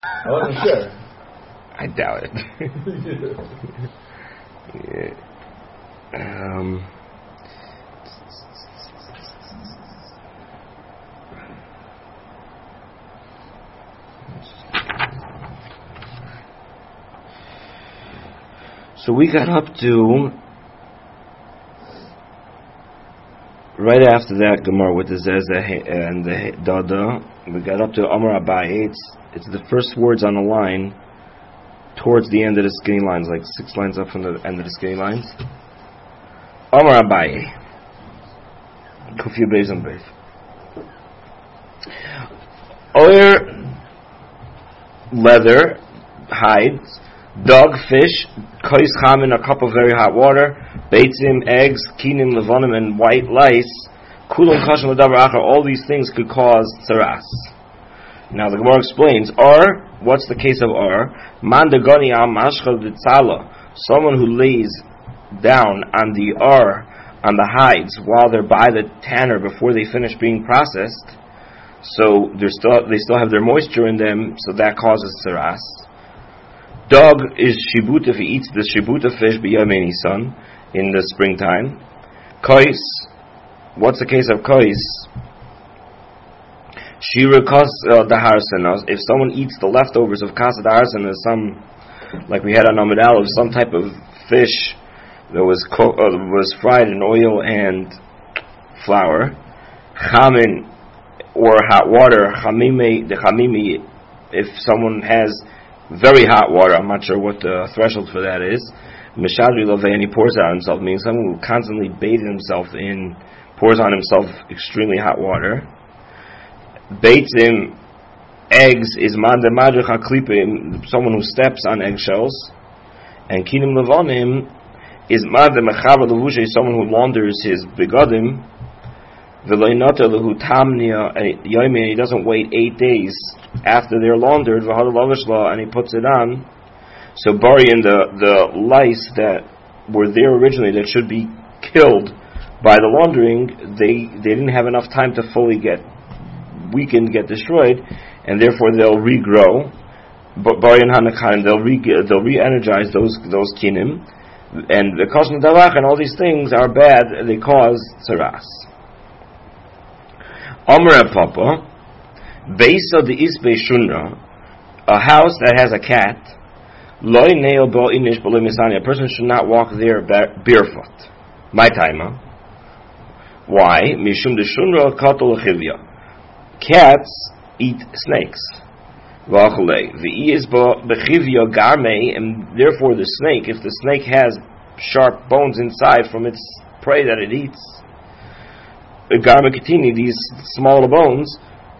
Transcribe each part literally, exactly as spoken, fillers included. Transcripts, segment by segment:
I wasn't sure. I doubt it. yeah. Um. So we got up to right after that Gemara with the Zezeh and the Dada. We got up to Amar Abaye. It's it's the first words on the line towards the end of the skinny lines, like six lines up from the end of the skinny lines. Amar Abaye. Kufi Beis and Beis. Oyer, leather, hides, dog, fish, kois chamin, a cup of very hot water, beitzim, eggs, kinim, levonim, and white lice, kulam kashim l'davar achar, all these things could cause tsaras. Now the Gemara explains, or, what's the case of or? Man degoni al mashchal v'tzala, someone who lays down on the or, on the hides, while they're by the tanner before they finish being processed, so they're still, they still have their moisture in them, so that causes tsaras. Dog is shibut if he eats the shibut of fish b'yamei nisan in the springtime. Kois, what's the case of kois? Shira kas daharsenas. If someone eats the leftovers of kasa daharsenas, some like we had on Amud Aleph, some type of fish that was co- uh, was fried in oil and flour, chamin or hot water, chamime the chamimi. If someone has very hot water, I'm not sure what the threshold for that is. Mishadri loveh, and he pours it on himself, meaning someone who constantly bathes himself in, pours on himself extremely hot water. Beitzim, eggs, is man de madrich haklipim, someone who steps on eggshells. And kinim levonim is man de mechaber levushe, someone who launders his begodim. V'loinata lehu tamnia yomi, and he doesn't wait eight days after they're laundered, and he puts it on. So Bari and the, the lice that were there originally that should be killed by the laundering, they they didn't have enough time to fully get weakened, get destroyed, and therefore they'll regrow. But Bari and Hanakan, they'll re they'll re-energize those those kinim, and the kosher davach and all these things are bad. They cause tsaras. Amr Papa. Beisa de isbe shunra, a house that has a cat, loy neil bo inish b'lo misani, a person should not walk there barefoot. My timer. Why? Mishum de shunra kato l'chivya. Cats eat snakes. V'acholei. V'i is bo b'chivya garmei, and therefore the snake, if the snake has sharp bones inside from its prey that it eats, garme ketini, these smaller bones,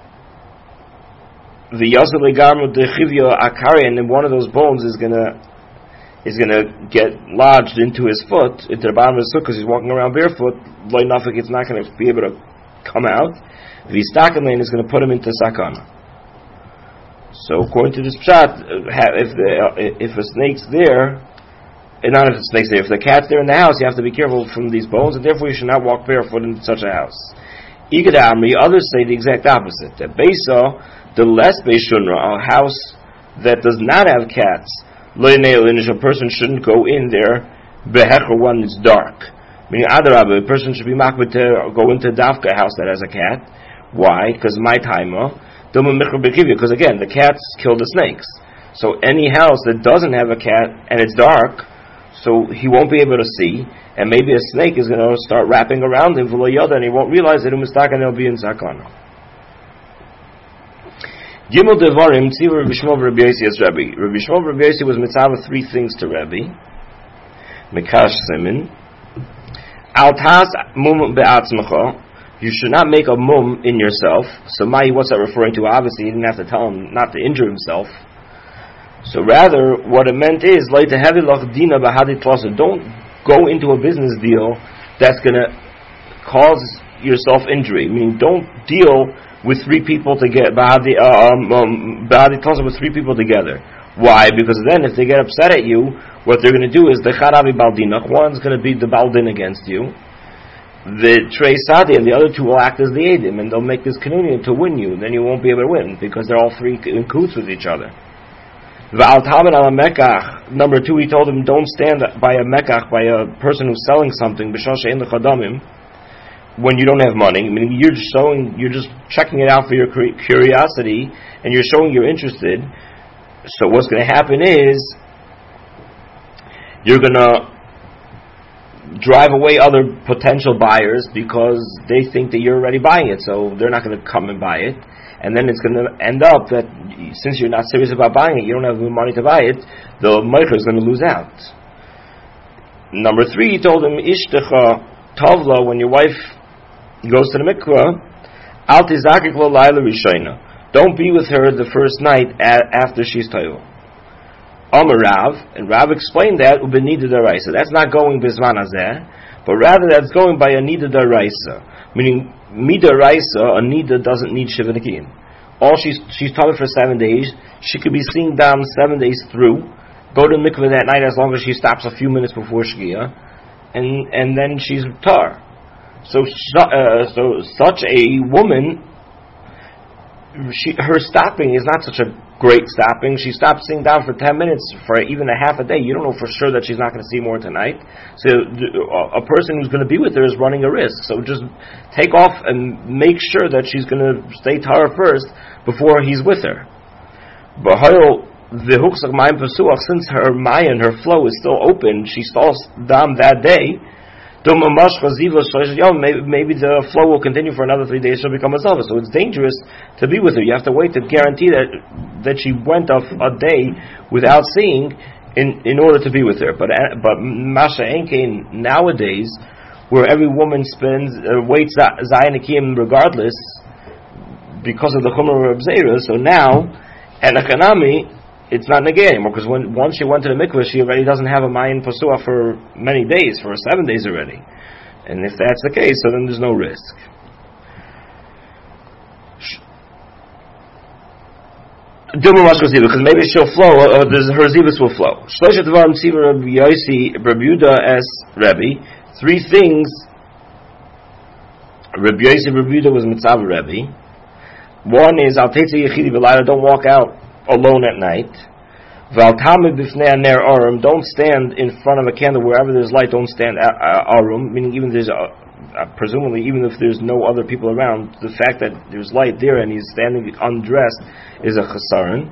the yazale garmu de chivya akari, and then one of those bones is gonna is gonna get lodged into his foot, into the bottom of his foot, because he's walking around barefoot. Loy nafik, it's not gonna be able to come out. V'istakamein is gonna put him into sakana. So according to this pshat, if the if a snake's there, and not if the snake's there, if the cat's there in the house, you have to be careful from these bones, and therefore you should not walk barefoot in such a house. Igad Amri, others say the exact opposite. That Beisa, the less Beishunra, a house that does not have cats, a person shouldn't go in there behecher when it's dark. Meaning, Adarabah, a person should be makbet to go into Davka, a house that has a cat. Why? Because my timer, because again, the cats kill the snakes. So any house that doesn't have a cat and it's dark, so he won't be able to see, and maybe a snake is going to start wrapping around him, and he won't realize that he'll be in sakana. Gimel Devarim, Tziva Rabbi Shmuel Rabbi Yossi as Rabbi. Rabbi Shmuel Rabbi Yossi was mitzvah three things to Rabbi. Mekash Simin. Altas mum be'atzmecha. You should not make a mum in yourself. So Mai, what's that referring to? Obviously, he didn't have to tell him not to injure himself. So rather, what it meant is, like to have dina bahadi tlasa. Don't go into a business deal that's going to cause yourself injury. Meaning, don't deal with three people to get bahadi um, um, bahadi tlasa with three people together. Why? Because then, if they get upset at you, what they're going to do is the charavi baldinach. One's going to be the baldin against you. The Trey Sadi and the other two will act as the Edim, and they'll make this communion to win you. Then you won't be able to win because they're all three in cahoots with each other. V'al talmid ala mekach. Number two, he told him, don't stand by a mekach, by a person who's selling something, b'shal she'en l'chadamim, when you don't have money. I mean, you're just showing, you're just checking it out for your curiosity, and you're showing you're interested. So what's going to happen is, you're going to drive away other potential buyers because they think that you're already buying it, so they're not going to come and buy it. And then it's going to end up that since you're not serious about buying it, you don't have the money to buy it, the meicher is going to lose out. Number three, he told him, Ishtecha Tavla, when your wife goes to the mikvah, Al tizakik lo laila rishayna. Don't be with her the first night a- after she's tayul. Amar Rav, and Rav explained that ubenida daraisa. That's not going bizman hazeh, but rather that's going by a nida daraisa, meaning mida raisa. A nida doesn't need shiva nikiyin. All she's she's tayul for seven days. She could be seeing dam seven days through. Go to the mikvah that night as long as she stops a few minutes before shkia, and and then she's tar. So, uh, so such a woman, she, her stopping is not such a great stopping. She stops sitting down for ten minutes for even a half a day. You don't know for sure that she's not going to see more tonight. So a person who's going to be with her is running a risk. So just take off and make sure that she's going to stay tara first before he's with her. But since her maya and her flow is still open, she stalls down that day. Maybe, maybe the flow will continue for another three days. She'll become a zava. So it's dangerous to be with her. You have to wait to guarantee that that she went off a day without seeing in, in order to be with her. But but Masha Enkein nowadays, where every woman spends uh, waits Zayin Akim regardless because of the Chumrah of Zera. So now, and Akanami, it's not negay anymore, because when once she went to the mikveh, she already doesn't have a mayin pasua for many days, for seven days already. And if that's the case, so then there's no risk. Because maybe she'll flow, or her zivus will flow. Three things. Rabbi Yossi Rebuda was mitzav Rebbe. One is al tetzi yechidi v'layla, don't walk out alone at night. Don't stand in front of a candle wherever there's light. Don't stand arum, meaning even there's a, uh, presumably even if there's no other people around, the fact that there's light there and he's standing undressed is a chesaron.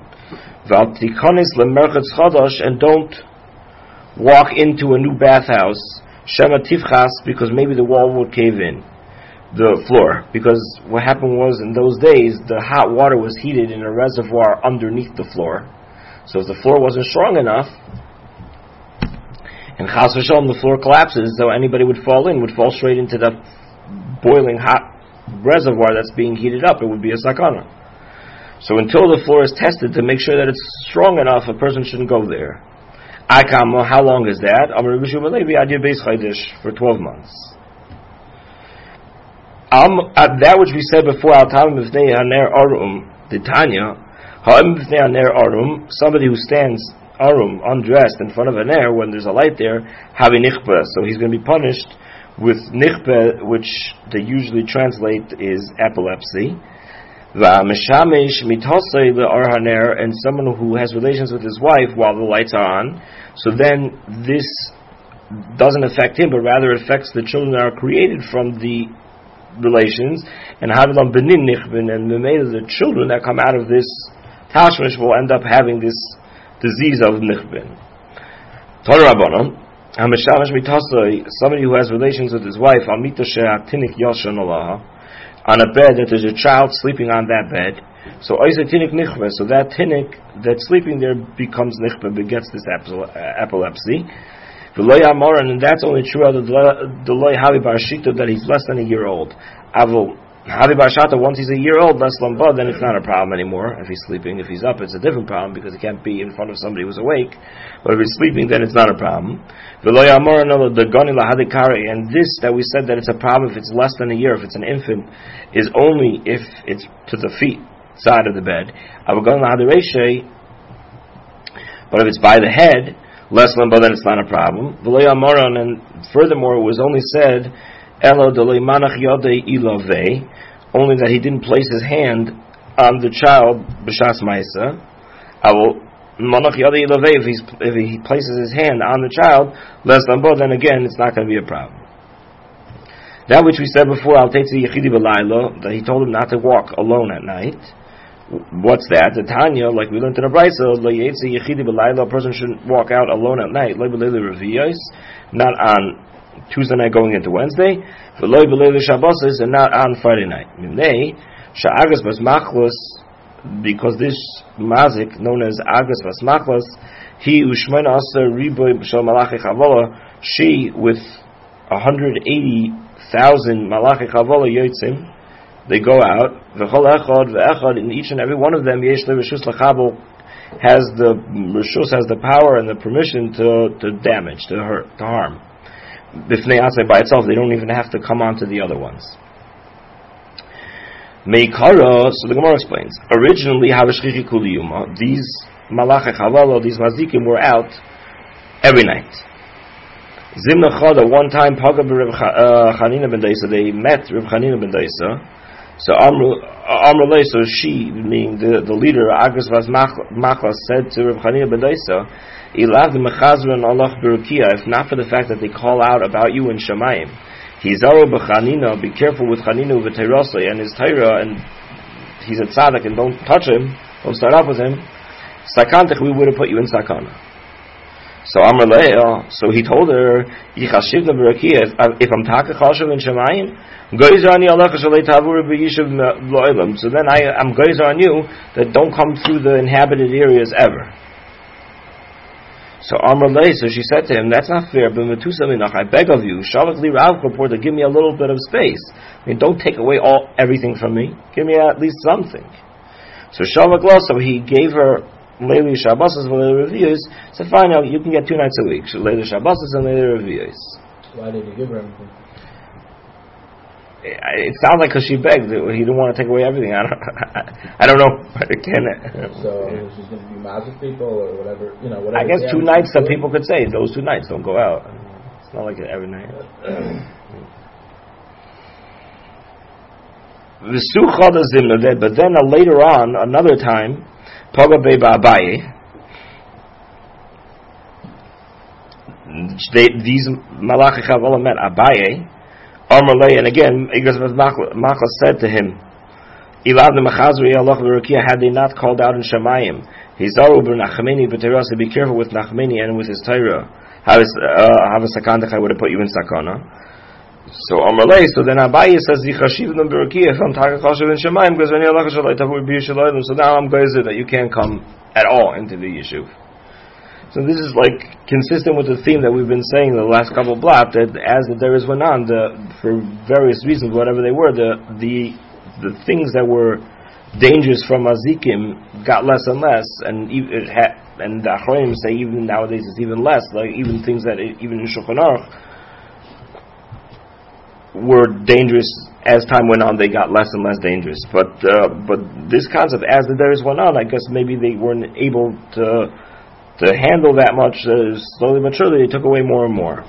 And don't walk into a new bathhouse shema tifchas, because maybe the wall will cave in, the floor, because what happened was in those days the hot water was heated in a reservoir underneath the floor. So if the floor wasn't strong enough, and chas v'shalom the floor collapses, so anybody would fall in, would fall straight into the boiling hot reservoir that's being heated up. It would be a sakana. So until the floor is tested to make sure that it's strong enough, a person shouldn't go there. Aikamo, how long is that? For twelve months. Um, uh, that which we said before, Al Talmud B'fnei Haner Arum, the Tanya, Ha'im B'fnei Haner Arum, somebody who stands Arum, undressed, in front of an air when there's a light there, Havi Nichpeh, so he's going to be punished with Nichpeh, which they usually translate is epilepsy. Va'amishamesh mitosei le'ar haner, and someone who has relations with his wife while the lights are on, so then this doesn't affect him, but rather affects the children that are created from the relations, and Havilam Benin Nichbin, and the children that come out of this Tashmish will end up having this disease of Nichbin. Torah Rabbanon, Hamishamash Mitasai, somebody who has relations with his wife, Amita She'atinik Yoshan Allah, on a bed that there's a child sleeping on that bed. So Isa Tinik Nichbin, so that Tinik that's sleeping there becomes Nichbin, begets this epilepsy. And that's only true of the Deloy Havi Barashita, that he's less than a year old. Avol Havi Barashata, once he's a year old, less lamba, then it's not a problem anymore. If he's sleeping, if he's up, it's a different problem because he can't be in front of somebody who's awake. But if he's sleeping, then it's not a problem. And this that we said that it's a problem if it's less than a year, if it's an infant, is only if it's to the feet side of the bed. But if it's by the head, less lamba, then it's not a problem. And furthermore, it was only said only that he didn't place his hand on the child b'shas ma'isa. Manach Yadi Ilavei, if he's if he places his hand on the child, less than both, then again it's not going to be a problem. That which we said before, Al Tetzi Yechidi B'Laylo, that he told him not to walk alone at night. What's that? The Tanya, like we learned in the Brisa, Lo Yetzi Yechidi B'Laylo, a person shouldn't walk out alone at night. Lo B'Leili Reviyos, not on Tuesday night going into Wednesday. Lo B'Leili Shabbos, and not on Friday night. Mimnei Sha'agas Bas Machlos, because this mazik known as Agas Bas Machlos, he Ushmena Asa Riboy Shal Malachi Chavola, she with one hundred eighty thousand Malachi Chavola Yotzim, they go out. V'chol echad v'echad, in each and every one of them, Yesh le'Rishus l'chabel, has the Rishus has the power and the permission to to damage, to hurt, to harm. B'fnei Asay by itself, they don't even have to come on to the other ones. Meikara, so the Gemara explains. Originally, Havashchichi Kuliyuma, these Malachi Chavola, these Mazikim were out every night. Zimna Chada, one time, Paga b'Reb Chanina ben Daisa, they met Reb Chanina ben Daisa. So Amrulay, so she, meaning the, the leader, Agus Vas Machlas, said to Reb Chanina ben Daisa, Ilav Mechazran Allah Berukia, if not for the fact that they call out about you in Shemayim. Hizaru b'Chanina, be careful with Chanina v'Teirosai and his Torah, and he's a tzaddik, and don't touch him, don't start up with him. Sakantech, we would have put you in Sakana. So Amar Leah, so he told her, Yichashiv B'Rakia, if, if I'm taka chashav in Shemayim, Goizer ani alecha shalei tavur b'yishav lo'elam. So then I, I'm goizer on you that don't come through the inhabited areas ever. So Amar Leah, so she said to him, that's not fair, but Metusaminach, I beg of you, Shavak li Rav Kapor, to give me a little bit of space. I mean, don't take away all everything from me. Give me at least something. So Shavak Lo, so he gave her Leili Shabbos and Leili Reviyos. Said, fine, now you can get two nights a week. Leili Shabbos and Leili Reviyos. Why did he give her anything? It sounds like because she begged. He didn't want to take away everything. I don't, I don't know. Can so she's going to be magic people or whatever. You know, whatever. I guess two nights that people could say. Those two nights don't go out. It's not like every night. But then uh, later on, another time, Paga Beba Abaye, these Malachi Chavola met Abaye, Amalei, and again, Machlas said to him, Ilav the Machazri Allah B'Rakia, had they not called out in Shemayim, Hizaru b'Nachmeni b'Teirasa, be careful with Nachmeni and with his Torah. Have a sakandach, I would have put you in sakana. So Amalei, so then Abaye says, Yichashiv them B'Rakia, if I'm taka chashav in Shemayim, because when Allah Shalai Tavur B'Yishalayim, so now I'm going that you can't come at all into the Yishuv. So this is like consistent with the theme that we've been saying the last couple of blot, that as the Deres went on, the, for various reasons, whatever they were, the the the things that were dangerous from Azikim got less and less, and it had, and the Achronim say even nowadays it's even less. Like even things that it, even in Shulchan Aruch were dangerous as time went on, they got less and less dangerous. But uh, but this concept, as the Deres went on, I guess maybe they weren't able to. To handle that much, uh, slowly but surely, they took away more and more.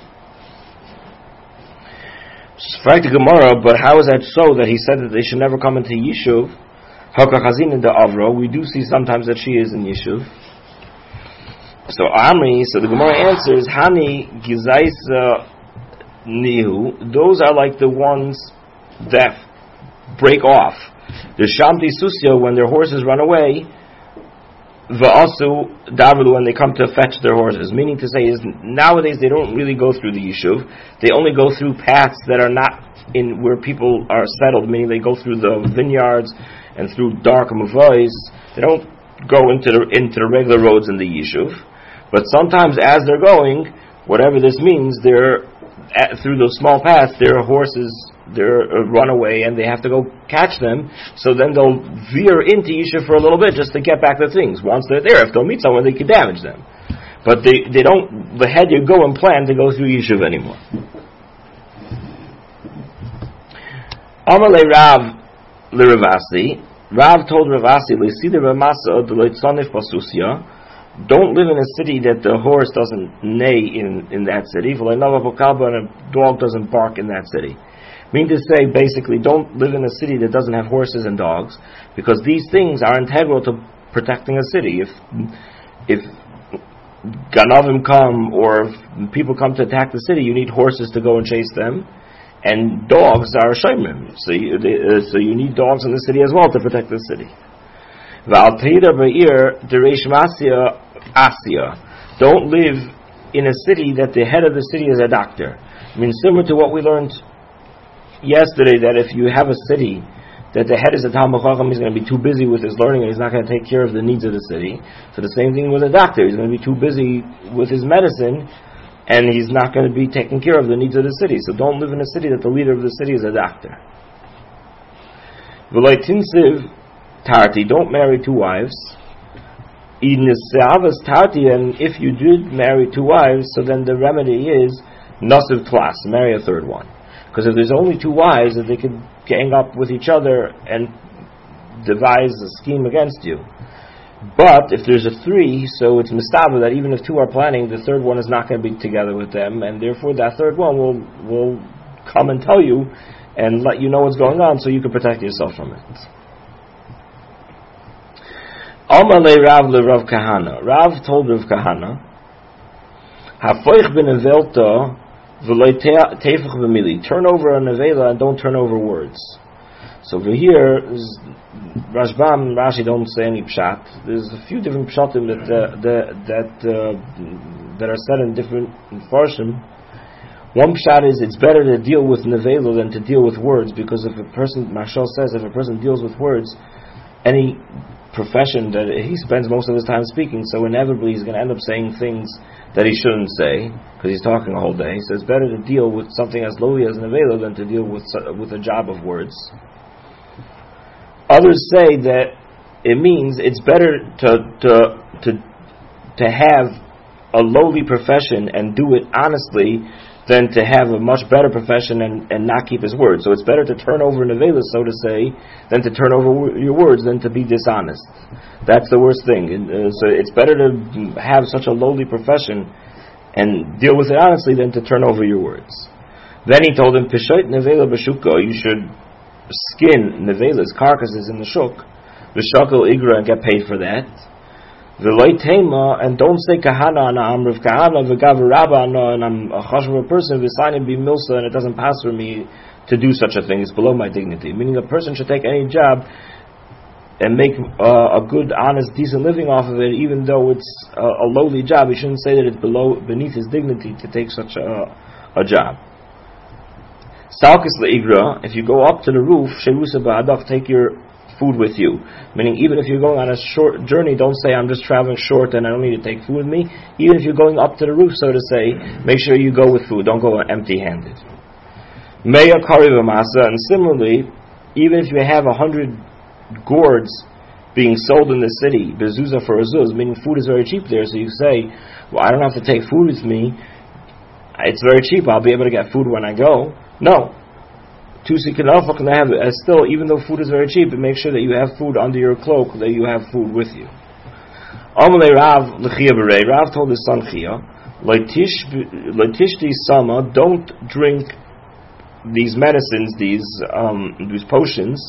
Fact the Gemara, but how is that so that he said that they should never come into Yishuv? Hakachazin in the Avro, we do see sometimes that she is in Yishuv. So Amri, so the Gemara answers, Hani Gizaisa Nihu, those are like the ones that break off. The Shamti Susya, when their horses run away, Va'asu Davulu, when they come to fetch their horses. Meaning to say is, nowadays they don't really go through the Yishuv. They only go through paths that are not in where people are settled, meaning they go through the vineyards and through dark muvais. They don't go into the, into the regular roads in the Yishuv. But sometimes as they're going, whatever this means, they're at, through those small paths, their horses they're uh, run away and they have to go catch them, so then they'll veer into Yishuv for a little bit just to get back the things. Once they're there, if they'll meet someone, they can damage them. But they, they don't, the head you go and plan to go through Yishuv anymore. Amalei Rav L'Ravasi, Rav told Ravasi, L'Sida Ramasa D'Loitzonif Pasusya, don't live in a city that the horse doesn't neigh in, in that city, and a dog doesn't bark in that city. Mean to say, basically, don't live in a city that doesn't have horses and dogs, because these things are integral to protecting a city. If if Ganavim come or if people come to attack the city, you need horses to go and chase them, and dogs are shomrim. So you, they, uh, so you need dogs in the city as well to protect the city. Don't live in a city that the head of the city is a doctor. I mean, similar to what we learned yesterday, that if you have a city that the head is a Talmid Chacham, he's going to be too busy with his learning and he's not going to take care of the needs of the city. So the same thing with a doctor. He's going to be too busy with his medicine and he's not going to be taking care of the needs of the city. So don't live in a city that the leader of the city is a doctor. V'loi tinsiv tarti, don't marry two wives. Inisavas tarti, and if you did marry two wives, so then the remedy is nasiv tlas, marry a third one. Because if there's only two wives, that they could gang up with each other and devise a scheme against you. But if there's a three, so it's mistaba that even if two are planning, the third one is not going to be together with them, and therefore that third one will will come and tell you and let you know what's going on, so you can protect yourself from it. Amalei Rav le Rav Kahana. Rav told Rav Kahana, Hafoich ben Evelta. Turn over a nevela and don't turn over words. So over here, Rashbam and Rashi don't say any pshat. There's a few different pshatim that uh, that that, uh, that are said in different farshim. One pshat is it's better to deal with nevela than to deal with words, because if a person, Mashal says, if a person deals with words, any profession that he spends most of his time speaking, so inevitably he's going to end up saying things that he shouldn't say because he's talking a whole day. So it's better to deal with something as lowly as nevela than to deal with with a job of words. Others say that it means it's better to to to to have a lowly profession and do it honestly than to have a much better profession and, and not keep his word. So it's better to turn over nevela, so to say, than to turn over your words, than to be dishonest. That's the worst thing. And, uh, so it's better to have such a lowly profession and deal with it honestly than to turn over your words. Then he told him, Pishoit nevela b'shuka, you should skin nevela's carcasses in the shuk, v'shakal igra, and get paid for that. V'loi tema, and don't say kahana and I'm Rav Kahana v'gav rabba and I'm a chashva person v'sayim be milsa, and it doesn't pass for me to do such a thing. It's below my dignity. Meaning a person should take any job and make uh, a good, honest, decent living off of it, even though it's uh, a lowly job. He shouldn't say that it's below, beneath his dignity to take such a, a job. Salkis le'igra, if you go up to the roof, sherusa ba'adach, take your food with you. Meaning, even if you're going on a short journey, don't say, I'm just traveling short and I don't need to take food with me. Even if you're going up to the roof, so to say, make sure you go with food. Don't go empty-handed. Meya kariva masa, and similarly, even if you have a hundred gourds being sold in the city, bezuza for a zuz, meaning food is very cheap there, so you say, well, I don't have to take food with me. It's very cheap. I'll be able to get food when I go. No. Tusi can have it. Still, even though food is very cheap, make sure that you have food under your cloak, that you have food with you. Amalei Rav l'chia b'rei. Rav told his son Chia, Leitishti sama, don't drink these medicines, these um, these potions.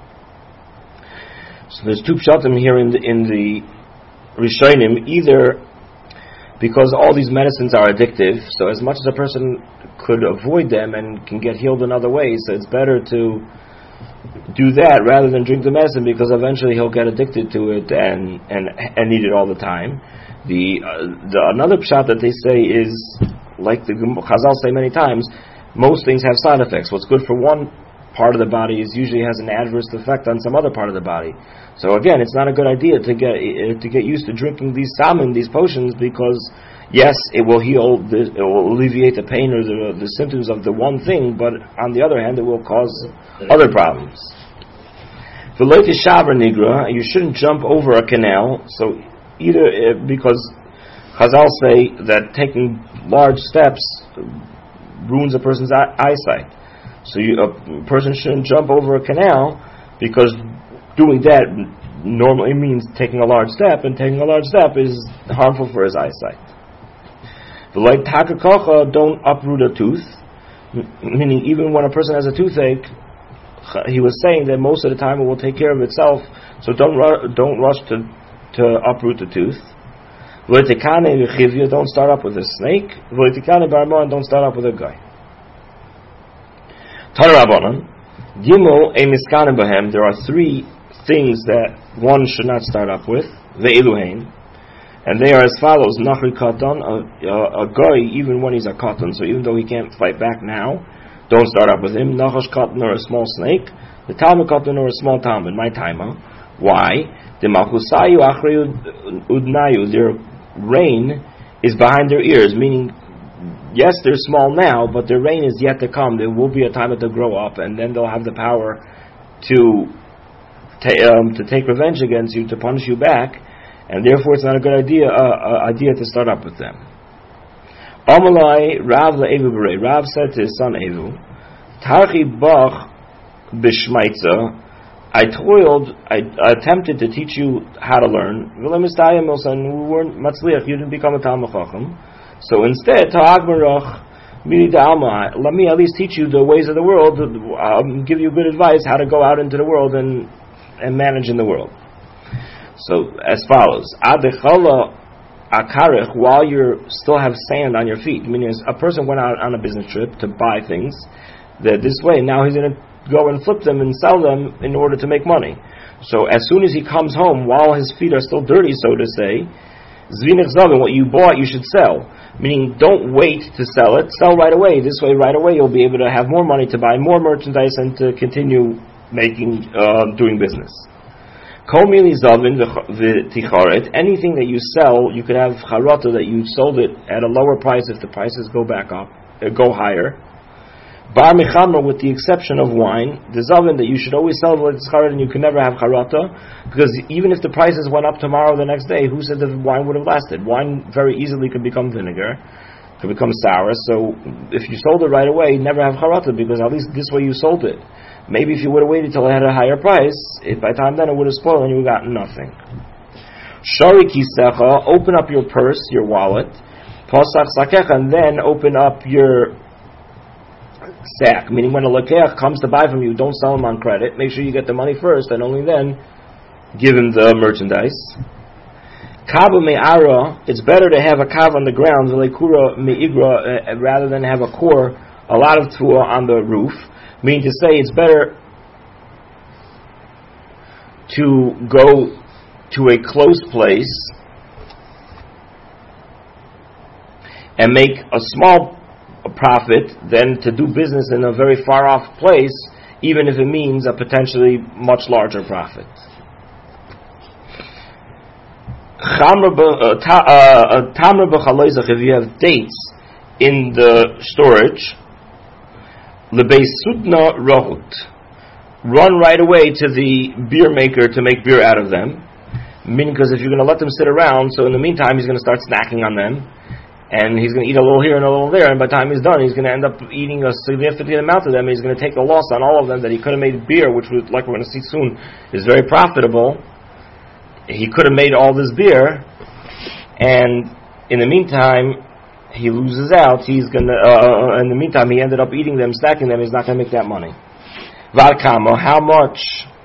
So there's two pshatim here in the in the Rishonim, either because all these medicines are addictive, so as much as a person could avoid them and can get healed in other ways, so it's better to do that rather than drink the medicine, because eventually he'll get addicted to it and and, and need it all the time. The, uh, the another pshat that they say is, like the Chazal say many times, most things have side effects. What's good for one part of the body is usually has an adverse effect on some other part of the body. So again, it's not a good idea to get uh, to get used to drinking these salmon, these potions, because yes, it will heal, the, it will alleviate the pain or the, the symptoms of the one thing, but on the other hand, it will cause other problems. V'loiti shaver nigra, you shouldn't jump over a canal. So either uh, because Chazal say that taking large steps ruins a person's eye- eyesight. So you, a person shouldn't jump over a canal, because doing that normally means taking a large step, and taking a large step is harmful for his eyesight. The like takakocha, don't uproot a tooth, meaning even when a person has a toothache, he was saying that most of the time it will take care of itself, so don't ru- don't rush to, to uproot the tooth. V'letikane v'chivya, don't start up with a snake. V'letikane barmon, don't start up with a guy. Tarabonon, Gimel a miskanim bahem. There are three things that one should not start up with. Ve'eluhein, and they are as follows: Nachri katan, a, a, a guy, even when he's a katan, so even though he can't fight back now, don't start up with him. Nachash katan, or a small snake. The talmud katan, or a small talmud. My timer. Why? The malchusayu achri udnayu. Their reign is behind their ears, meaning, yes, they're small now, but their reign is yet to come. There will be a time that they'll grow up, and then they'll have the power to ta- um, to take revenge against you, to punish you back, and therefore it's not a good idea uh, uh, idea to start up with them. Amalai Rav le'evu b'rei. Rav said to his son Evu, Tarchi bach b'shmaitza. I toiled, I, I attempted to teach you how to learn. We weren't matzliach. You didn't become a Talmid Chacham. So instead, ta'agmarach miri da'alma. Let me at least teach you the ways of the world. I'll give you good advice how to go out into the world and and manage in the world. So as follows: adechala akarich. While you still have sand on your feet, meaning a person went out on a business trip to buy things that this way. Now he's going to go and flip them and sell them in order to make money. So as soon as he comes home, while his feet are still dirty, so to say, zvinich zavin, what you bought, you should sell. Meaning, don't wait to sell it. Sell right away. This way, right away, you'll be able to have more money to buy more merchandise and to continue making, uh, doing business. Kol mili zavin v'ticharet. Anything that you sell, you could have charata that you sold it at a lower price if the prices go back up, uh, go higher. Bar mechamra, with the exception of wine, the zavin that you should always sell with charat and you can never have charata, because even if the prices went up tomorrow, the next day, who said the wine would have lasted? Wine very easily could become vinegar, could become sour. So if you sold it right away, never have charata, because at least this way you sold it. Maybe if you would have waited till it had a higher price, if by the time then it would have spoiled and you would have gotten nothing. Shari kisecha, open up your purse, your wallet, posach sakecha, and then open up your sack, meaning when a lakeach comes to buy from you, don't sell him on credit. Make sure you get the money first, and only then give him the merchandise. Kaba me'ara, it's better to have a kav on the ground, v'leikura me'igra, uh, rather than have a core, a lot of tuah on the roof. Meaning to say, it's better to go to a close place and make a small a profit than to do business in a very far off place, even if it means a potentially much larger profit. Tamra b'chaloizach, if you have dates in the storage, lebeis sudna rohut, run right away to the beer maker to make beer out of them. Meaning, because if you're going to let them sit around, so in the meantime he's going to start snacking on them. And he's going to eat a little here and a little there, and by the time he's done, he's going to end up eating a significant amount of them. He's going to take the loss on all of them that he could have made beer, which, was, like we're going to see soon, is very profitable. He could have made all this beer, and in the meantime, he loses out. He's going to. Uh, in the meantime, he ended up eating them, stacking them. He's not going to make that money. Valkamo, how much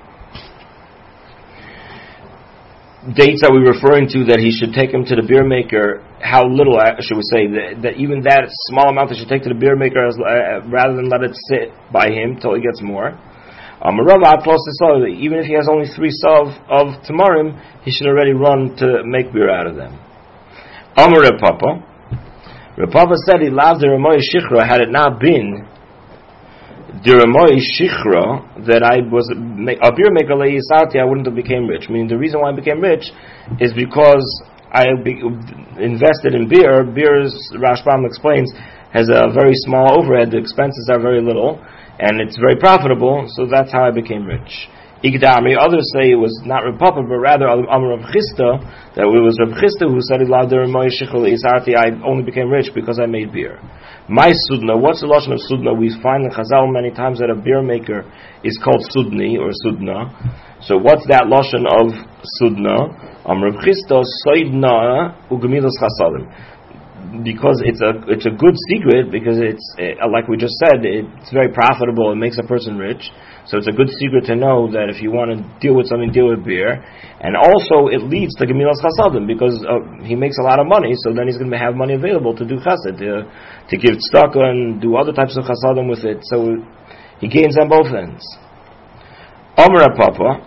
dates are we referring to that he should take him to the beer maker? How little, should we say, that, that even that small amount he should take to the beer maker as, uh, rather than let it sit by him till he gets more. Um, even if he has only three sav of tamarim, he should already run to make beer out of them. Amar Reb Papa. Reb Papa said he loved the Ramoy Shichra. Had it not been the Ramoy Shichra that I was a beer maker, I wouldn't have became rich. Meaning the reason why I became rich is because I be, invested in beer. Beer, Rashbam explains, has a very small overhead. The expenses are very little, and it's very profitable. So that's how I became rich. Igdami. Others say it was not Reb Papa, but rather Amar Rav Chisda, that it was Rav Chisda who said, I only became rich because I made beer. My Sudna, what's the lashon of Sudna? We find in Chazal many times that a beer maker is called Sudni or Sudna. So what's that lashon of Sudna? Amar Rav Chisda, Soidna ugemilas chasadim. Because it's a it's a good secret, because it's uh, like we just said, it's very profitable, it makes a person rich. So it's a good secret to know that if you want to deal with something, deal with beer. And also it leads to Gemilas Chasadim, because uh, he makes a lot of money, so then he's going to have money available to do chesed, to, to give tzedakah and do other types of chasadim with it. So he gains on both ends. Omer Papa,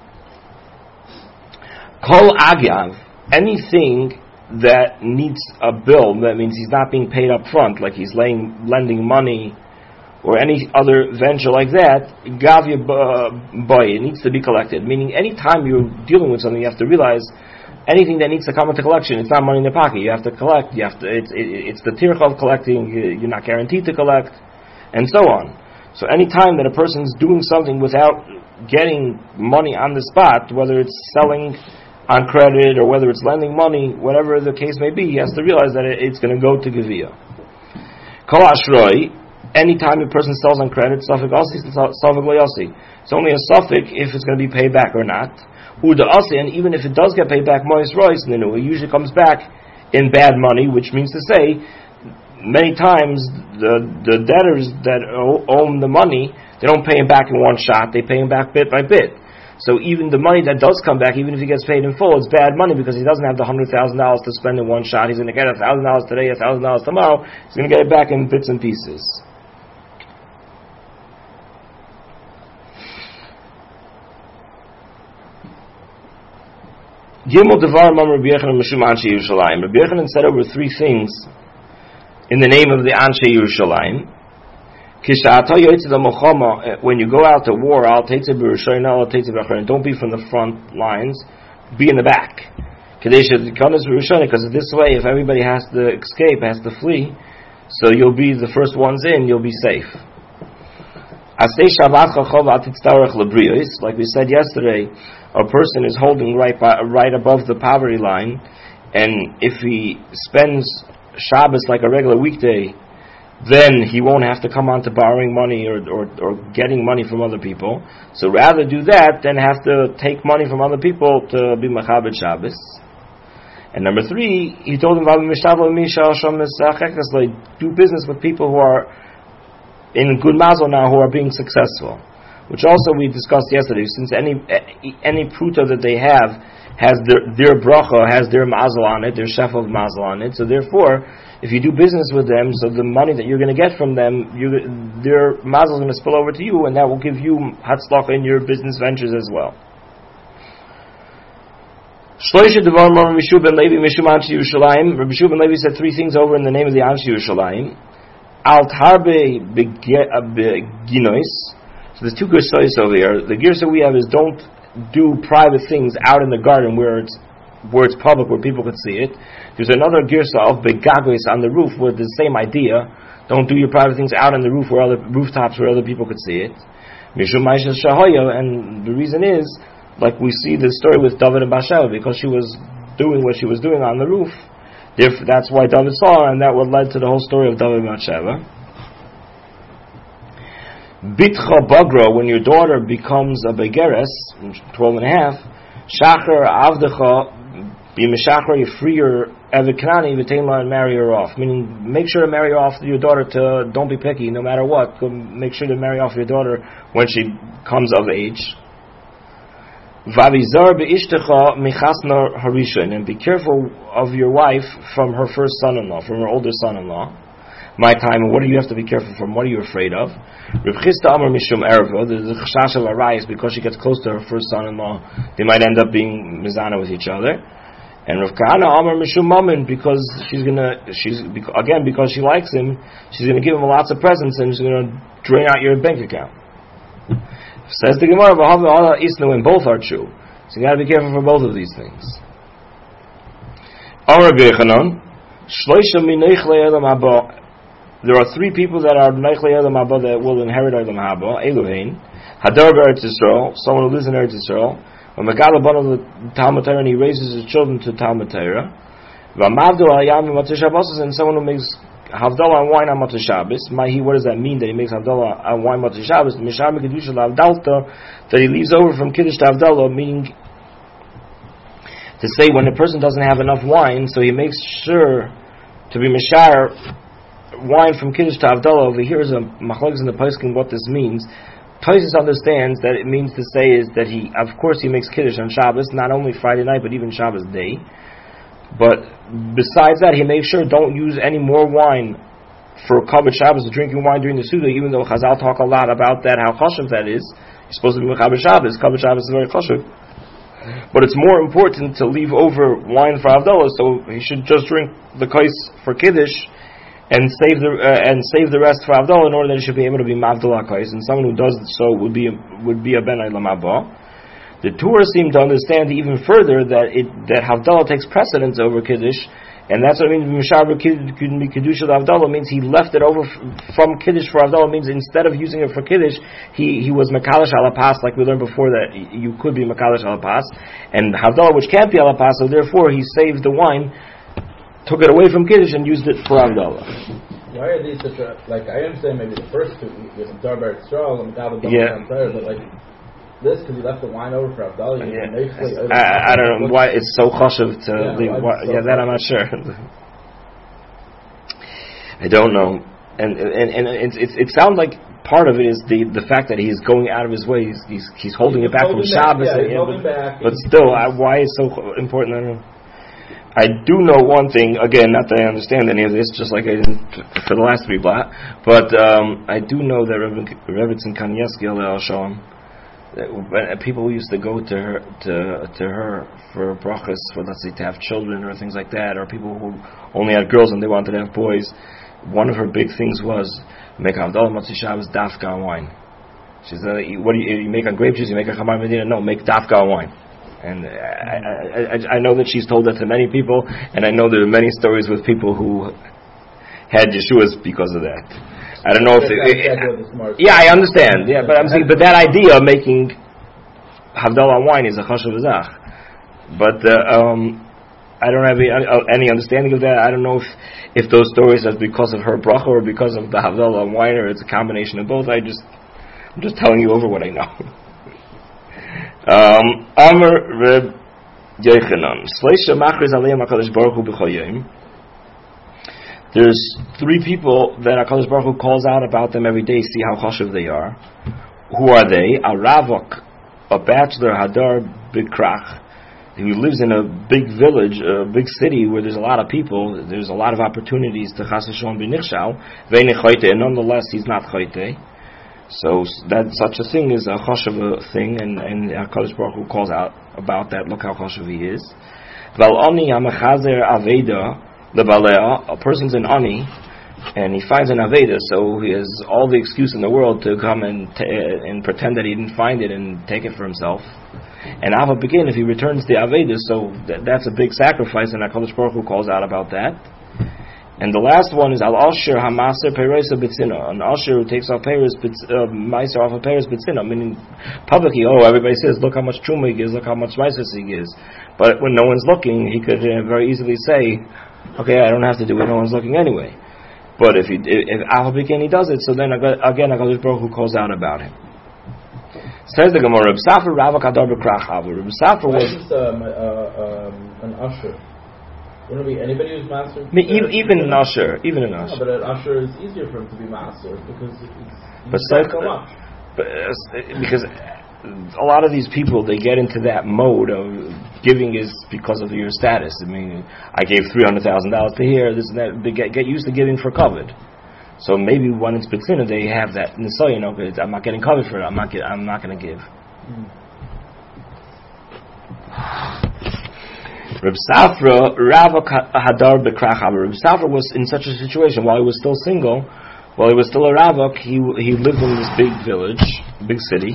Kol Agyav, anything that needs a bill, that means he's not being paid up front, like he's laying, lending money, or any other venture like that, Gavya boy, it needs to be collected. Meaning, any time you're dealing with something, you have to realize anything that needs to come into collection, it's not money in the pocket. You have to collect. You have to. It's it, it's the tircha of collecting. You're not guaranteed to collect, and so on. So, any time that a person's doing something without getting money on the spot, whether it's selling on credit or whether it's lending money, whatever the case may be, he has to realize that it, it's going to go to Gavya. Kol ashroi. Anytime a person sells on credit, suffix asi, suffix loyasi. It's only a suffix if it's going to be paid back or not. Uda asi, and even if it does get paid back, mois rois ninu, it usually comes back in bad money, which means to say, many times the the debtors that own the money, they don't pay him back in one shot, they pay him back bit by bit. So even the money that does come back, even if he gets paid in full, it's bad money because he doesn't have the one hundred thousand dollars to spend in one shot. He's going to get one thousand dollars today, one thousand dollars tomorrow. He's going to get it back in bits and pieces. Gimel Devar Mam Rabbi Yochanan Mishum Anshe Yerushalayim. Rabbi Yochanan said over three things in the name of the Anshe Yerushalayim. When you go out to war, don't be from the front lines, be in the back. Because this way, if everybody has to escape, has to flee, so you'll be the first ones in, you'll be safe. Like we said yesterday, a person is holding right by, right above the poverty line, and if he spends Shabbos like a regular weekday, then he won't have to come on to borrowing money or, or, or getting money from other people. So rather do that than have to take money from other people to be Machabed Shabbos. And number three, he told him, do business with people who are in good mazel now, who are being successful. Which also we discussed yesterday, since any any pruta that they have has their, their bracha, has their mazel on it, their shef of mazel on it, so therefore, if you do business with them, so the money that you're going to get from them, you, their mazel is going to spill over to you, and that will give you hatzlacha in your business ventures as well. Shloisha devar mar Rabbi Shua ben Levi mishum Anshe Yerushalayim. Rabbi Shua ben Levi said three things over in the name of the Anshe Yerushalayim. Alt harbe beginois. So there's two gersos over here. The gersa we have is don't do private things out in the garden where it's where it's public, where people could see it. There's another gersa of begagos on the roof with the same idea. Don't do your private things out on the roof where other rooftops where other people could see it. Mishum Maisha Shahoya, and the reason is, like we see the story with David and Bathsheba, because she was doing what she was doing on the roof. Therefore, that's why David saw her, and that what led to the whole story of David and Bathsheba. Bitcha Bagra, when your daughter becomes a Begeres, twelve and a half, Shachar Avdecha, Bimeshachar, you free your Evet Kanani, V'teimla, and marry her off. Meaning, make sure to marry off your daughter to, don't be picky, no matter what, make sure to marry off your daughter when she comes of age. Vavizar Be'ishtecha Michasna Harishon, and be careful of your wife from her first son-in-law, from her older son-in-law. My time, what do you have to be careful from? What are you afraid of? Reb Chisda Amar Mishum Erva, the Chashash of Arayis, because she gets close to her first son-in-law, they might end up being mizana with each other. And Rav Kahana Amar Mishum Mammon, because she's gonna, she's again because she likes him, she's gonna give him lots of presents and she's gonna drain out your bank account. Says the Gemara, V'hava Isnu, and both are true. So you got to be careful for both of these things. Amar Bechanon, Shloisha Minechle Elam Haba. There are three people that are Minechle Elam Haba that will inherit Elam Haba. Eluhain, Hadar B'Eretz Yisrael, someone who lives in Eretz Yisrael. When Megadol Ban of the Talmud Torah, and he raises his children to Talmud Torah. V'Mavdol Hayam Matzah Shabbos, and someone who makes Havdalah and wine on Matzah Shabbos. Mahi, what does that mean that he makes Havdalah and wine on Matzah Shabbos? Misham Kedusha Havdalta, that he leaves over from Kiddush to Havdalah, meaning to say when a person doesn't have enough wine, so he makes sure to be Mishar wine from Kiddush to Havdalah. Over here is a machlokes in the poskim what this means. Tosfos understands that it means to say is that he, of course, he makes kiddush on Shabbos, not only Friday night but even Shabbos day. But besides that, he makes sure don't use any more wine for Kavod Shabbos, drinking wine during the Suda. Even though Chazal talk a lot about that, how chashuv that is. You're supposed to be Kavod Shabbos. Kavod Shabbos is very chashuv. But it's more important to leave over wine for Havdalah, so he should just drink the kais for kiddush and save the uh, and save the rest for Havdalah in order that he should be able to be Mavdalah Kais, and someone who does so would be would be a Ben Eilam Abba. The Torah seem to understand even further that it that Havdalah takes precedence over Kiddush, and that's what it means. Mishaber Kiddush of Havdalah means he left it over from Kiddush for Havdalah, means instead of using it for Kiddush, he, he was Makalish Alapas, like we learned before that you could be Makalish Alapas, and Havdalah, which can't be Alapas, so therefore he saved the wine, took it away from Kiddush and used it for Havdalah. Why are these such a, like, I understand maybe the first two, with Darbar Yisrael and Gavin yeah. but like, this, because he left the wine over for Havdalah, yeah. basically... I, I don't know why it's so chashuv to yeah, leave, why, so yeah, that I'm not sure. I don't know. And and, and it, it, it sounds like part of it is the, the fact that he's going out of his way, he's, he's, he's holding he's it back holding from back, Shabbos, yeah, and, he's holding but, back, but still, I, why it's so important, I don't know. I do know one thing, again, not that I understand any of this, just like I didn't for the last three blot, but um, I do know that Rebbetzin Kanievsky Alei Shalom, people used to go to her to to her for brachas, for let's say to have children or things like that, or people who only had girls and they wanted to have boys. One of her big things was make Havdalah Motzei Shabbos dafka on wine. She said, "What do you, you make on grape juice? You make a Chamar Medina? No, make dafka on wine." And I, I, I know that she's told that to many people, and I know there are many stories with people who had Yeshuas because of that. I don't know if it, it, it, yeah, I understand. Yeah, but I'm saying, but that idea of making Havdalah wine is a chashuv zach. But uh, um, I don't have any, any understanding of that. I don't know if, if those stories are because of her bracha or because of the Havdalah wine, or it's a combination of both. I just I'm just telling you over what I know. Um, Amr Reb Yochanan. Shleisha machriz aliyam HaKadosh Baruch Hu b'chol yom. There's three people that HaKadosh Baruch Hu calls out about them every day, see how chashuv they are. Who are they? A ravok, a bachelor, Hadar Bikrach, who lives in a big village, a big city where there's a lot of people, there's a lot of opportunities to chas v'shalom b'nichshal, ve'nei choyte, and nonetheless he's not choyte. So that such a thing is a chashuv thing, and and HaKadosh Baruch Hu calls out about that. Look how chashuv he is. Val ani hamachazer aveda lebalea. A person's an ani, and he finds an aveda, so he has all the excuse in the world to come and t- and pretend that he didn't find it and take it for himself. And Ava begin if he returns the aveda, so th- that's a big sacrifice, and HaKadosh Baruch Hu calls out about that. And the last one is al asher hamaser perosa bitzina, an asher who takes off peros meiser off of peros bitzina, meaning publicly. Oh, everybody says, look how much truma he gives, look how much meiser he gives. But when no one's looking, he could uh, very easily say, okay, I don't have to do it, no one's looking anyway. But if he if Al Bikin he does it, so then again HaKadosh Baruch Hu calls out about him. Says the Gemara, Reb Safra Ravak Hadar B'Krach Havu. Reb Safra was um, uh, um, an usher. Wouldn't it be anybody who's master? I mean, even, even an usher, even an usher. No, but an usher is easier for him to be master because it's but so, so much. But, uh, because a lot of these people, they get into that mode of giving is because of your status. I mean, I gave three hundred thousand dollars to here, this and that. They get, get used to giving for covered. So maybe when it's B'tzina, they have that. And so, you know, I'm not getting covered for it. I'm not. Get, I'm not going to give. Mm. Reb Safra, Rava Hadar B'Krach Havu. Reb Safra was in such a situation while he was still single, while he was still a Ravok, he he lived in this big village, big city.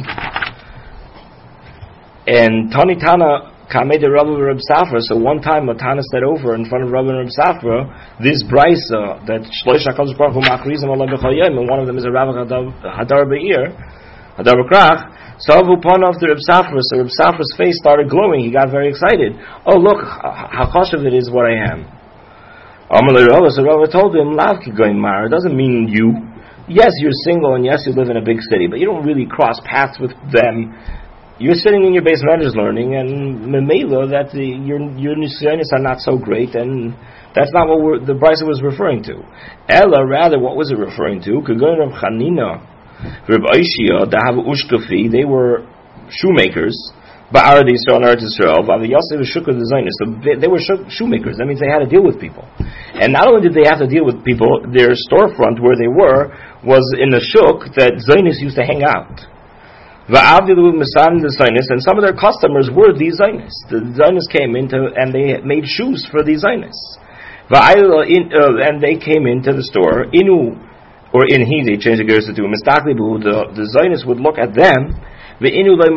And Tani Tana Kamei de Rabbi Reb Safra. So one time, Tana said over in front of Rabbi Reb Safra, this brisa that Shlosh HaKadosh Baruch Hu Machrizim Alei B'Chol Yom, and one of them is a Ravok Hadar B'Ir, Hadar B'Krach. Savu Panov to Reb Safra, so Reb Safra's face started glowing. He got very excited. Oh, look, how chashuv it is what I am. Amalei Rava, so Rava told him, Lavki going mar. It doesn't mean you. Yes, you're single, and yes, you live in a big city, but you don't really cross paths with them. You're sitting in your base matters learning, and memela that the, your your nisyonis are not so great, and that's not what we're, the brisa was referring to. Ella, rather, what was it referring to? Kagon Rav Chanina. Reb Oishia, Dahav Ushkafi, they were shoemakers. Ba'ar Yisrael and Eretz Yisrael. Vav Yosef Shukar the Zionist. So they, they were shoemakers. That means they had to deal with people. And not only did they have to deal with people, their storefront where they were was in the shuk that Zionists used to hang out. And some of their customers were these Zionists. The Zionists came into and they made shoes for these Zionists. And they came into the store. Inu, or in he, they changed the gears to the the Zionists would look at them. But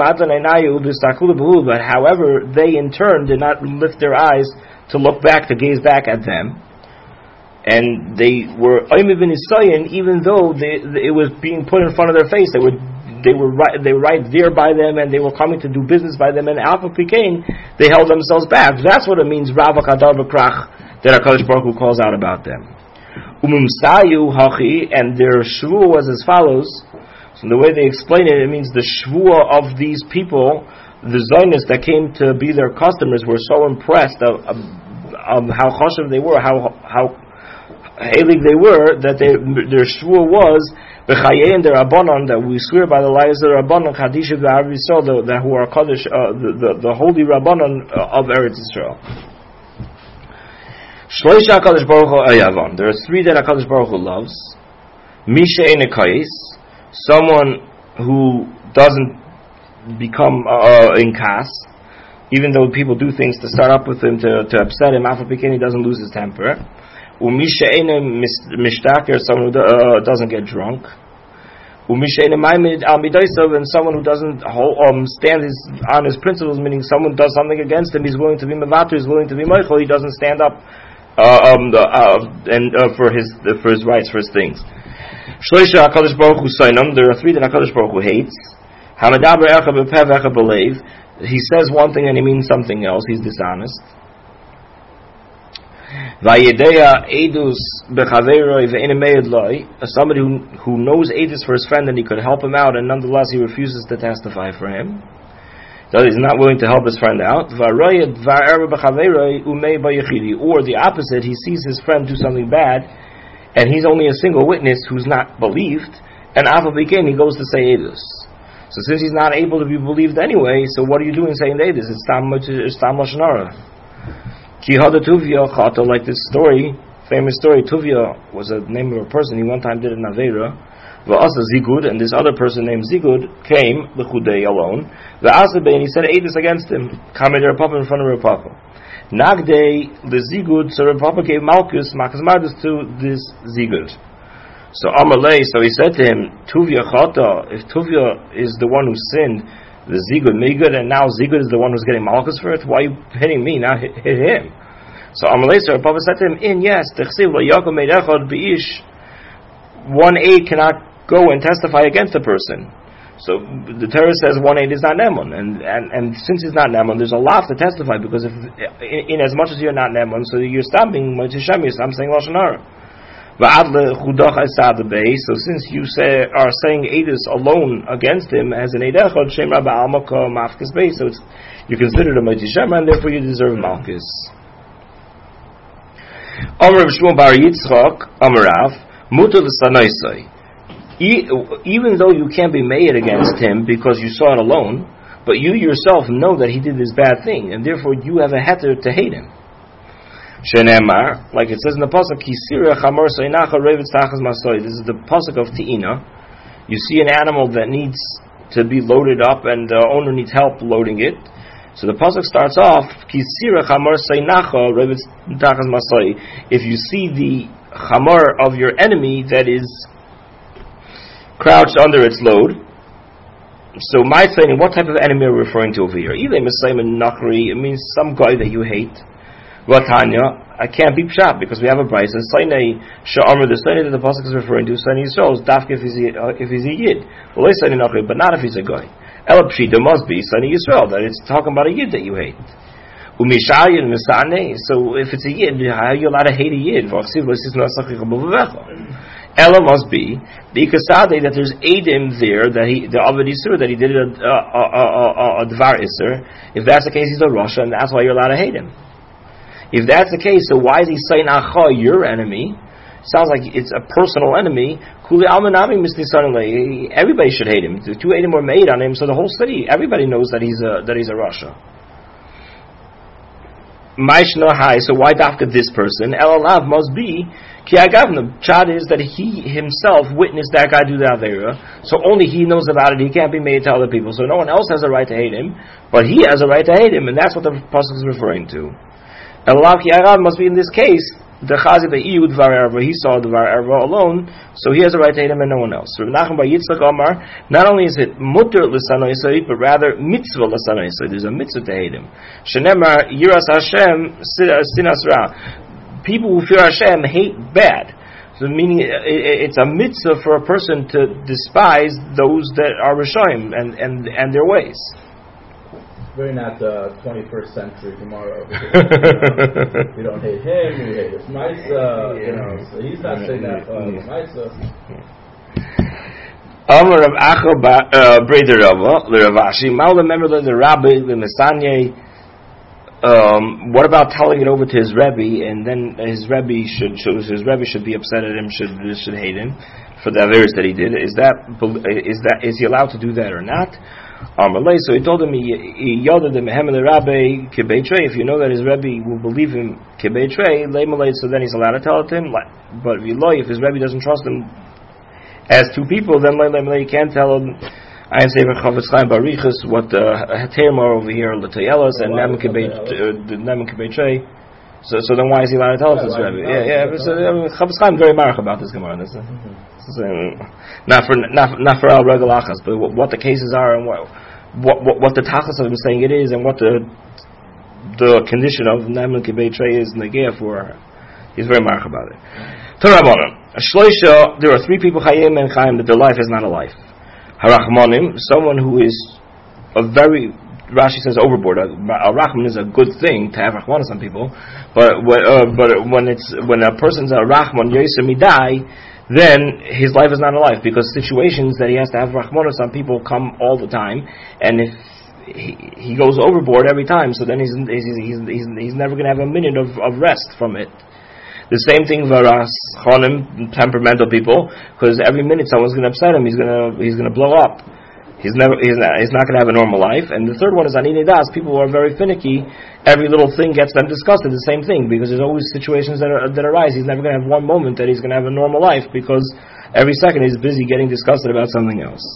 however, they in turn did not lift their eyes to look back, to gaze back at them. And they were even though they, it was being put in front of their face. They were they were right they were right there by them, and they were coming to do business by them. And Alpha Pikain, they held themselves back. That's what it means. Rava Kadar B'Krach, that HaKadosh Baruch Hu calls out about them. Umum Sayu Hachi, and their shvuah was as follows. So the way they explain it, it means the shvuah of these people, the Zionists that came to be their customers, were so impressed of, of, of how chashav they were, how how heilig they were, that they, their shvuah was b'chayein der Rabbanon, that we swear by the lives of the Rabbanon Chadisha v'Arav Yisrael, that who are Kaddish, uh, the, the the holy Rabbanon of Eretz Yisrael. Shloisha HaKadosh Baruch Hu Ayavon. There are three that HaKadosh Baruch Hu loves. Misha Enekais, someone who doesn't become uh, in kas, even though people do things to start up with him to, to upset him. After Pekin, he doesn't lose his temper. Umisha Ene Mishtaker, someone who uh, doesn't get drunk. Umisha Ene Maimid Al Midaisav, and someone who doesn't hold, um, stand his, on his principles, meaning someone does something against him, he's willing to be Mavater, he's willing to be Meichel, he doesn't stand up uh, um, the, uh, and uh, for his uh, for his rights, for his things. Shloisha HaKadosh Baruch Hu Sainam, there are three that HaKadosh Baruch Hu hates. Hamadaber Echa B'Pev Echa B'Leiv, he says one thing and he means something else, he's dishonest. Vayedeya Edus Bechaveroi Ve'enemeid Loi, somebody who, who knows Edus for his friend and he could help him out, and nonetheless he refuses to testify for him. So he's not willing to help his friend out. Or the opposite, he sees his friend do something bad, and he's only a single witness who's not believed, and after became he goes to say Edus. So since he's not able to be believed anyway, so what are you doing saying Edus? It's Tam Lashon Hara. Ki Hada Tuvia Chata, like this story, famous story. Tuvia was a name of a person. He one time did an Aveira. V'asa Zigud, and this other person named Zigud came l'chudei alone. V'asa and he said Edus against him. Kamed Rav Papa in front of Rav Papa. Nagdei the Zigud, so Rav Papa gave Malchus Malchus Mardus to this Zigud. So Amalei, so he said to him, Tuvia Chata, if Tuvia is the one who sinned, the Zigud Migud, and now Zigud is the one who's getting Malchus for it, why are you hitting me? Now hit, hit him. So Amalei, so Rav Papa said to him, in yes, Techsiv lo Yaakov meid echad b'ish, one aid cannot go and testify against a person. So the Torah says one aid is not Neman, and, and and since he's not Neman, there's a lot to testify, because if in, in as much as you're not Neman, so you're stopping Moitishemi, I'm saying Lashon Hara. So since you say are saying Edus alone against him as an Eid Echad, Shem Rabba Almaka Mafkes Bey, so it's, you're considered a Moitishemi, and therefore you deserve Malchus. Amar Shmuel Bar Yitzchak Amarav Mutar l'Sanaisai. Even though you can't be made against him because you saw it alone, but you yourself know that he did this bad thing, and therefore you have a heter to hate him. Shenemar, like it says in the pasuk, Kisira Chamor Soinacha Revetz Tachas Masoi. This is the pasuk of Te'ina. You see an animal that needs to be loaded up, and the owner needs help loading it. So the pasuk starts off, Kisira Chamor Soinacha Revetz Tachas Masoi. If you see the chamor of your enemy that is crouched under its load. So my saying, what type of enemy are we referring to over here? Either Messiah Nakri, it means some guy that you hate. Vatanya, I can't be pshat because we have a price. And Sainai Sha'amr, the Sainai that the pasuk is referring to, Sainai Yisrael, Dafka if he's a, uh, if he's a Yid. Well, Sainai Nakri, but not if he's a guy. Elapshi, there must be Sainai Yisrael, that it's talking about a Yid that you hate. Umishayin Misane, so if it's a Yid, how are you allowed to hate a Yid? Ella must be because that there's Adim there that he the Avad Isur that he did a a a, a, a Dvar Isur. If that's the case, he's a Rasha, and that's why you're allowed to hate him. If that's the case, so why is he saying Acha, your enemy? Sounds like it's a personal enemy. Kuli Almanami Misnisanale. Everybody should hate him. The two Eidim were made on him, so the whole city, everybody knows that he's a that he's a Rasha. Maishno Hai, so why dafka this person? Elalav must be Ki Agavna. Chad is that he himself witnessed that guy do the Avera, so only he knows about it. He can't be made to other people, so no one else has a right to hate him, but he has a right to hate him, and that's what the pasuk is referring to. Elalav Ki Agav must be in this case the Chazi the Iud Dvar Erva. He saw the Dvar Erva alone, so he has a right to hate him and no one else. So Nachum Bar Yitzchak Omar, not only is it mutter l'sano yisrael, but rather mitzvah l'sano yisrael. There's a mitzvah to hate him. Shenemar Yiras Hashem Sinas Ra. People who fear Hashem hate bad. So meaning it's a mitzvah for a person to despise those that are Rishonim and, and, and their ways. Very not uh, twenty-first century tomorrow. Because, you know, we don't hate him, we hate his Maisa, you know, so he's not saying that uh, Maisa. Amar Rav Acha Breder Rava, the Rav Ashi, Mal remember the Rabbi, the Mesanye. Um, what about telling it over to his Rebbe, and then his Rebbe should, should his Rebbe should be upset at him, should should hate him for the averes that he did? Is that is that is he allowed to do that or not? Amalei, so he told him, he yelled at him, Rabbi Kibeitrei, if you know that his Rebbe will believe him, Kibeitrei, Leimalei, so then he's allowed to tell it to him. But if his Rebbe doesn't trust him as two people, then Leimalei, you can't tell him. I am saying Chavetz Chaim Barichus, what the Hatemar over here, Latayelas, and Nemen Kibeitrei. So, so then why is he allowed to tell us this Rebbe? Yeah, yeah. So Chavetz Chaim very marach about this Gemara. This, this, uh, not for not not for al regal achas, but what, what the cases are and what what what, what the tachas of him saying it is, and what the the condition of Nemen Kibeitrei is negea for. He's very marach about it. Torah Shloisha, there are three people Chayim and Chaim that their life is not a life. Harachmanim, someone who is a very, Rashi says overboard. A, a rachman is a good thing to have rachman on some people, but when, uh, but when it's when a person's a rachman yoser midai, then his life is not a life, because situations that he has to have rachman on some people come all the time, and if he, he goes overboard every time, so then he's he's he's, he's, he's never going to have a minute of, of rest from it. The same thing for us, chonim, temperamental people, because every minute someone's going to upset him, he's going to he's going to blow up. He's never he's not, he's not going to have a normal life. And the third one is anine das. People who are very finicky, every little thing gets them disgusted. The same thing, because there's always situations that are, that arise. He's never going to have one moment that he's going to have a normal life, because every second he's busy getting disgusted about something else.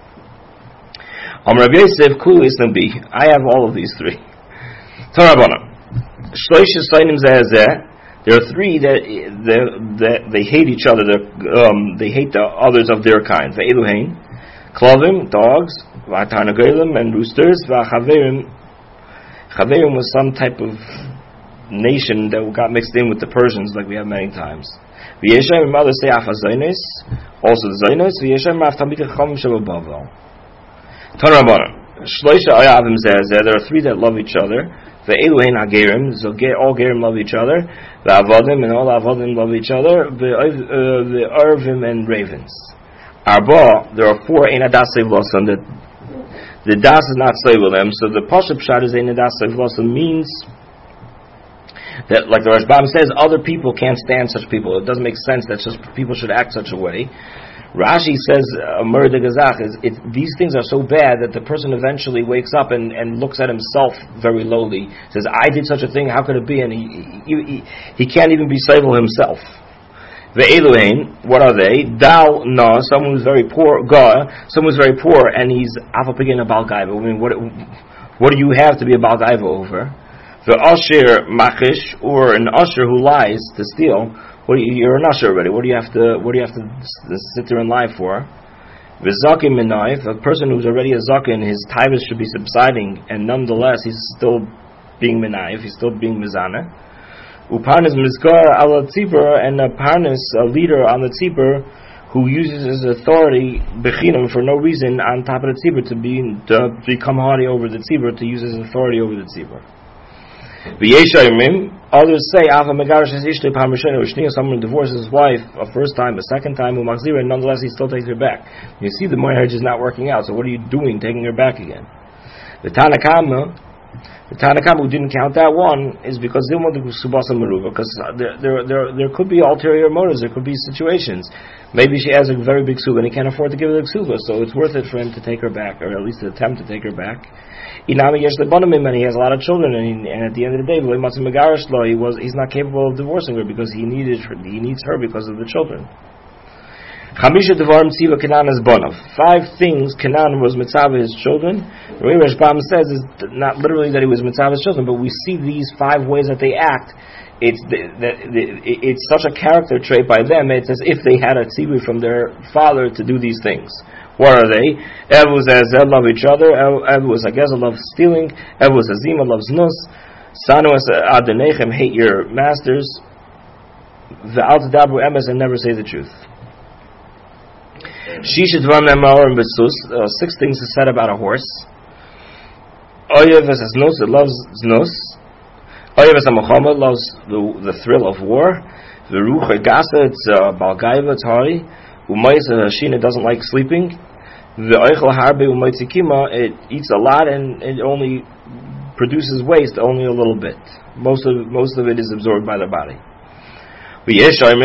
Am Rav Yosef Kulu Islam B. I have all of these three. Torabana. Shloish Yisayim Zeh. There are three that, that, that they hate each other. Um, they hate the others of their kind. Ve'eluhein, klovim, dogs, v'atanagelim, and roosters. V'chaverim, chaverim was some type of nation that got mixed in with the Persians, like we have many times. V'yeshem mother say afazonis, also the zonos. V'yeshem aftamit chachamim shelabavel. Tanrabana, shloisha ayavim zeh. There are three that love each other. Ve'eluhein hagerim, so all gerim love each other. Ve'avadim, and all avadim love each other. Ve'arvim and ravens. Arba, there are four ein adas sevlosan, that the das is not slave with them. So the pashup shot is ein adas sevlosan means that, like the Rashbam says, other people can't stand such people. It doesn't make sense that just people should act such a way. Rashi says, Murder Gazach, is it, these things are so bad that the person eventually wakes up and, and looks at himself very lowly. Says, I did such a thing, how could it be? And he he, he, he can't even be stable himself. Ve'eluhein, what are they? Dal na, someone who's very poor, ga, someone who's very poor, and he's afapigin a balgaiva. I mean, what, what do you have to be a balgaiva over? Ve'ashir machish, or an usher who lies to steal. What do you, you're an usher already. What do you have to? What do you have to sit there and lie for? V'zakim minayif, a person who's already a zakin, his titles should be subsiding, and nonetheless he's still being minayif, he's still being mizana. Uparnis mizkar ala tzibur, and a parnis, a leader on the tzibur, who uses his authority bechinam for no reason on top of the tzibur to be to become haughty over the tzibur, to use his authority over the tzibur. Others say, someone divorces his wife a first time, a second time, and nonetheless he still takes her back. You see the marriage is not working out, so what are you doing taking her back again? The Tanakama, The Tanakam who didn't count that one is because they want the Subasa Maruva, because there, there, there, there could be ulterior motives, there could be situations. Maybe she has a very big Ksuba and he can't afford to give her the Ksuba, so it's worth it for him to take her back, or at least to attempt to take her back. Inami Yesh Lebanamim, and he has a lot of children, and, he, and at the end of the day, he was, he's not capable of divorcing her because he needed her, he needs her because of the children. Chamisha Devarim Tziva Kenan is Bonav. Five things Kenan was mitzvah his children. The way Rashbam says is not literally that he was mitzvah his children, but we see these five ways that they act. It's the, the, the, it's such a character trait by them. It's as if they had a tzibur from their father to do these things. What are they? Ev was Ezel, love each other. Ev was Agezel, loves stealing. Ev was Azima, loves nus. Sanu was Adenechem, hate your masters. Ve'al tadabru emes, and never say the truth. Shisha Dvarim Nemaor and Besus, six things is said about a horse. Oyev es Znus, it loves Znus. Oyev es Amochama, loves the, the thrill of war. Veruch Gasa, it's uh, Balgaiva, it's haughty. Umayis Hashin, it doesn't like sleeping. Ve'oichel Harbe Umaytzikima, it eats a lot and it only produces waste only a little bit. Most of most of it is absorbed by the body. It tries to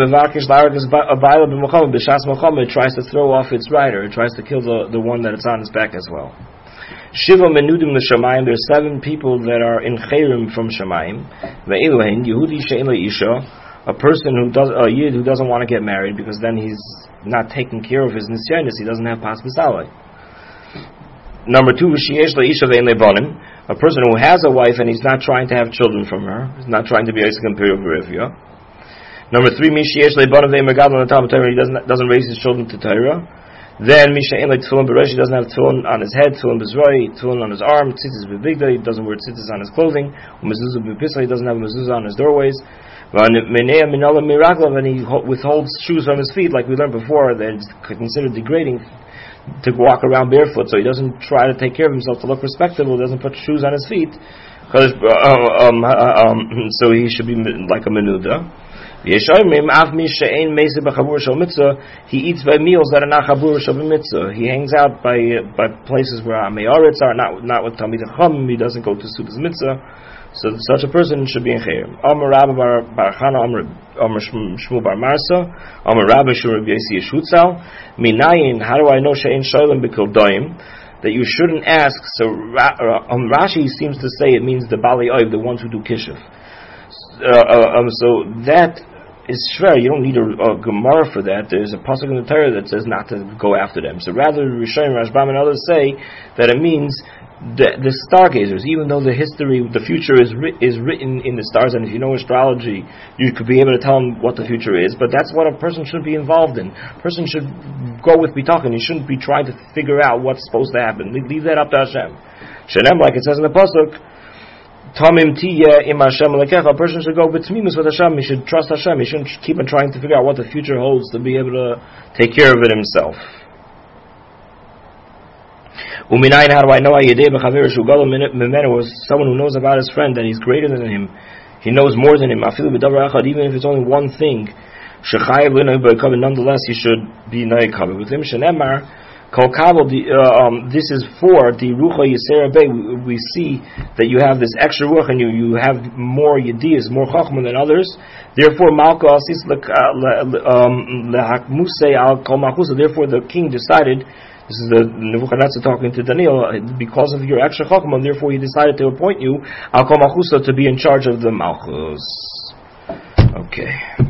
throw off its rider. It tries to kill the, the one that it's on its back as well. Shiva menudim l'shamayim. There's seven people that are in chayrim from shamayim. Ve'eluhin Yehudi she'en le'isha, a person who does a yid who doesn't want to get married because then he's not taking care of his nisyanis. He doesn't have pas misalai. Number two, v'sheyesh le'isha ve'en le'bonim, a person who has a wife and he's not trying to have children from her. He's not trying to be Isaac and Perivya. Number three, Misha Yesh Le'Banav Ve'Megadol on the Talmud Torah, he doesn't doesn't raise his children to Torah. Then Misha Ein Like Tefillin Beresh, he doesn't have tefillin on his head, tefillin Bezroi, tefillin on his arm, tzitzis Bebigda, he doesn't wear tzitzis on his clothing, mezuzah Bepisa, he doesn't have a mezuzah on his doorways. Menea Minola Miraglov, and he withholds shoes from his feet, like we learned before, that it's considered degrading to walk around barefoot, so he doesn't try to take care of himself to look respectable, doesn't put shoes on his feet, because um, um, um, so he should be like a menuda. He eats by meals that are not chabur shel mitzvah. He hangs out by uh, by places where ameyaretz are not not with Talmid Chacham. He doesn't go to sudas mitzvah. So such a person should be in chayim. Amar Rabba bar bar Chana, Amar Shmuel bar Marsa, Amar Rabba Shur Rabbi Yossi Yeshutzal. Minayin, how do I know she'ein shoylem b'kol doim? That you shouldn't ask. So um, Rashi seems to say it means the bali oiv, the ones who do kishuf. Uh, uh, um, so that is shver. You don't need a, a gemara for that. There's a pasuk in the Torah that says not to go after them. So rather, Rishonim, Rashbam, and others say that it means the, the stargazers. Even though the history, the future is ri- is written in the stars, and if you know astrology, you could be able to tell them what the future is. But that's what a person should be involved in. A person should go with bitachon. You shouldn't be trying to figure out what's supposed to happen. Leave that up to Hashem. Shenem, like it says in the pasuk. Tamim tiya im Hashem lekecha. A person should go b'tmimus with Hashem. He should trust Hashem. He shouldn't keep on trying to figure out what the future holds to be able to take care of it himself. Uminayin, how do I know? Ayidei b'chaver shugalu mimenu, was someone who knows about his friend that he's greater than him. He knows more than him. Afilu b'davar echad, even if it's only one thing. Shechayev l'noi b'kavod. Nonetheless, he should be noi kavod with him. Shenemar. Um, this is for the Rucha Yisera Bey. We see that you have this extra Ruch and you, you have more Yediyas, more Chachma than others. Therefore, Malka Asis Lehakmusei Al Kol Malchusa. Therefore, the king decided, this is the Nebuchadnezzar talking to Daniel, because of your extra Chachma, therefore he decided to appoint you Al Kol Malchusa to be in charge of the Malchus. Okay.